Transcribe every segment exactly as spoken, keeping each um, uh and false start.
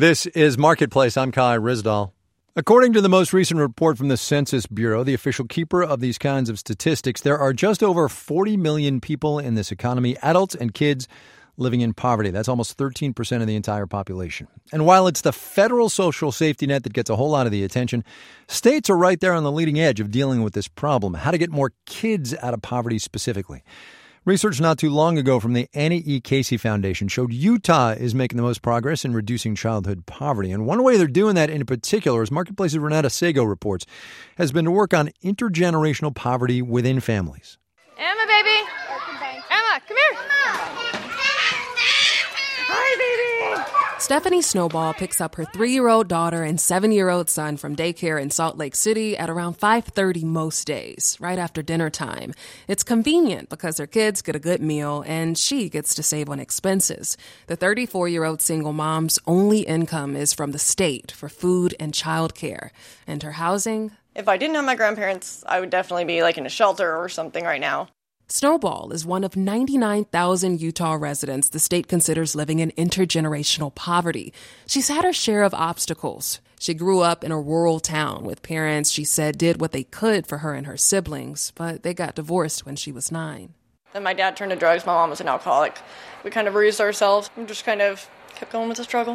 This is Marketplace. I'm Kai Ryssdal. According to the most recent report from the Census Bureau, the official keeper of these kinds of statistics, there are just over forty million people in this economy, adults and kids, living in poverty. That's almost thirteen percent of the entire population. And while it's the federal social safety net that gets a whole lot of the attention, states are right there on the leading edge of dealing with this problem. How to get more kids out of poverty specifically. Research not too long ago from the Annie E. Casey Foundation showed Utah is making the most progress in reducing childhood poverty. And one way they're doing that in particular, as Marketplace's Renata Sego reports, has been to work on intergenerational poverty within families. Emma, baby. Emma, come here. Hi, baby. Stephanie Snowball picks up her three-year-old daughter and seven-year-old son from daycare in Salt Lake City at around five thirty most days, right after dinner time. It's convenient because her kids get a good meal and she gets to save on expenses. The thirty-four-year-old single mom's only income is from the state for food and childcare. And her housing? If I didn't have my grandparents, I would definitely be like in a shelter or something right now. Snowball is one of ninety-nine thousand Utah residents the state considers living in intergenerational poverty. She's had her share of obstacles. She grew up in a rural town with parents she said did what they could for her and her siblings, but they got divorced when she was nine. Then my dad turned to drugs. My mom was an alcoholic. We kind of raised ourselves and just kind of kept going with the struggle.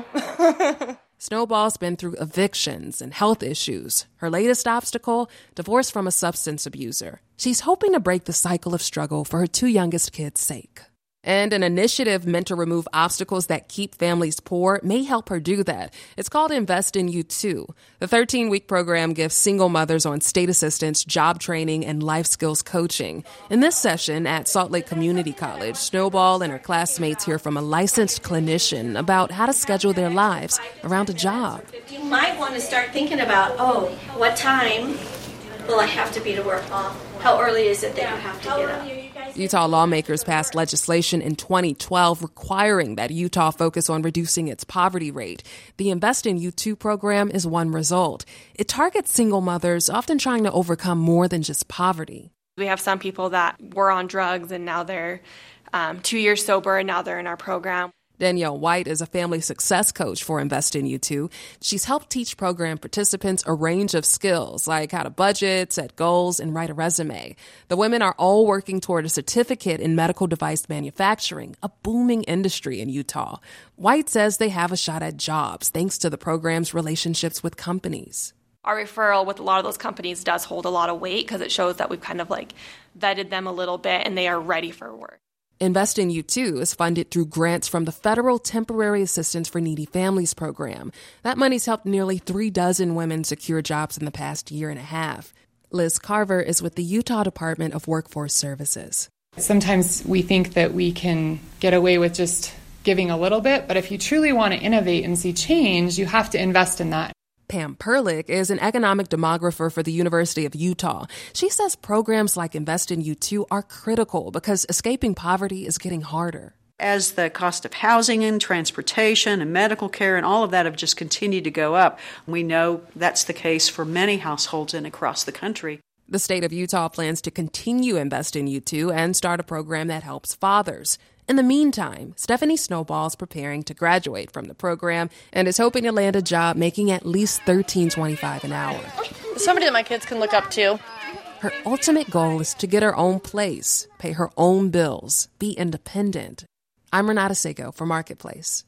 Snowball's been through evictions and health issues. Her latest obstacle, divorce from a substance abuser. She's hoping to break the cycle of struggle for her two youngest kids' sake. And an initiative meant to remove obstacles that keep families poor may help her do that. It's called Invest in You Too. The thirteen-week program gives single mothers on state assistance, job training, and life skills coaching. In this session at Salt Lake Community College, Snowball and her classmates hear from a licensed clinician about how to schedule their lives around a job. You might want to start thinking about, oh, what time will I have to be to work? How early is it that you have to get up? Utah lawmakers passed legislation in twenty twelve requiring that Utah focus on reducing its poverty rate. The Invest in You Too program is one result. It targets single mothers, often trying to overcome more than just poverty. We have some people that were on drugs and now they're um, two years sober and now they're in our program. Danielle White is a family success coach for Invest in You Too. She's helped teach program participants a range of skills, like how to budget, set goals, and write a resume. The women are all working toward a certificate in medical device manufacturing, a booming industry in Utah. White says they have a shot at jobs thanks to the program's relationships with companies. Our referral with a lot of those companies does hold a lot of weight because it shows that we've kind of like vetted them a little bit and they are ready for work. Invest in You Too is funded through grants from the Federal Temporary Assistance for Needy Families program. That money's helped nearly three dozen women secure jobs in the past year and a half. Liz Carver is with the Utah Department of Workforce Services. Sometimes we think that we can get away with just giving a little bit, but if you truly want to innovate and see change, you have to invest in that. Pam Perlich is an economic demographer for the University of Utah. She says programs like Invest in You Too are critical because escaping poverty is getting harder. As the cost of housing and transportation and medical care and all of that have just continued to go up, we know that's the case for many households and across the country. The state of Utah plans to continue Invest in You Too and start a program that helps fathers. In the meantime, Stephanie Snowball's preparing to graduate from the program and is hoping to land a job making at least thirteen twenty-five an hour. Somebody that my kids can look up to. Her ultimate goal is to get her own place, pay her own bills, be independent. I'm Renata Sego for Marketplace.